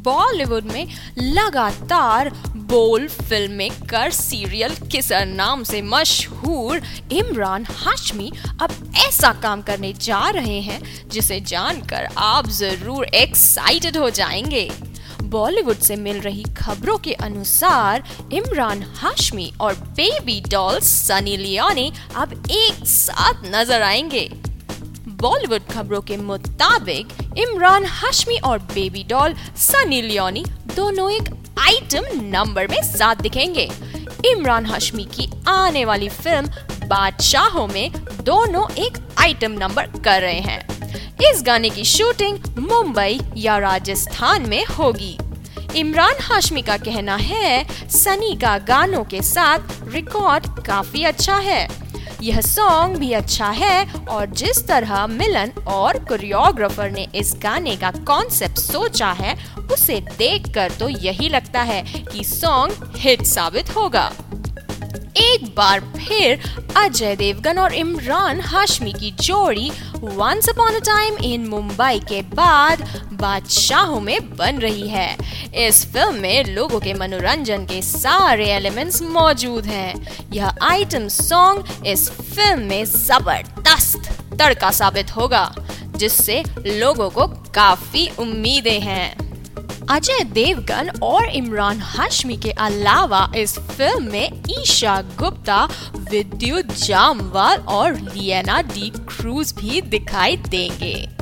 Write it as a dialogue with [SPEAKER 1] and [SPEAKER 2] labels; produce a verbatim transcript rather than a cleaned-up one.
[SPEAKER 1] बॉलीवुड में लगातार बोल्ड फिल्में कर सीरियल किसर नाम से मशहूर इमरान हाशमी अब ऐसा काम करने जा रहे हैं जिसे जानकर आप जरूर एक्साइटेड हो जाएंगे। बॉलीवुड से मिल रही खबरों के अनुसार इमरान हाशमी और बेबी डॉल सनी लियोनी अब एक साथ नजर आएंगे। बॉलीवुड खबरों के मुताबिक इमरान हाशमी और बेबी डॉल सनी लियोनी दोनों एक आइटम नंबर में साथ दिखेंगे। इमरान हाशमी की आने वाली फिल्म बादशाहों में दोनों एक आइटम नंबर कर रहे हैं। इस गाने की शूटिंग मुंबई या राजस्थान में होगी। इमरान हाशमी का कहना है, सनी का गानों के साथ रिकॉर्ड काफी अच्छा है, यह सॉन्ग भी अच्छा है और जिस तरह मिलन और कोरियोग्राफर ने इस गाने का कॉन्सेप्ट सोचा है उसे देखकर तो यही लगता है कि सॉन्ग हिट साबित होगा। एक बार फिर अजय देवगन और इमरान हाशमी की जोड़ी once upon a time in Mumbai के बाद बादशाहों में बन रही है। इस फिल्म में लोगों के मनोरंजन के सारे एलिमेंट्स मौजूद हैं। यह आइटम सॉन्ग इस फिल्म में जबरदस्त तड़का साबित होगा, जिससे लोगों को काफी उम्मीदें हैं। अजय देवगन और इमरान हाशमी के अलावा इस फिल्म में ईशा गुप्ता, विद्युत जामवाल और लियाना डी क्रूज भी दिखाई देंगे।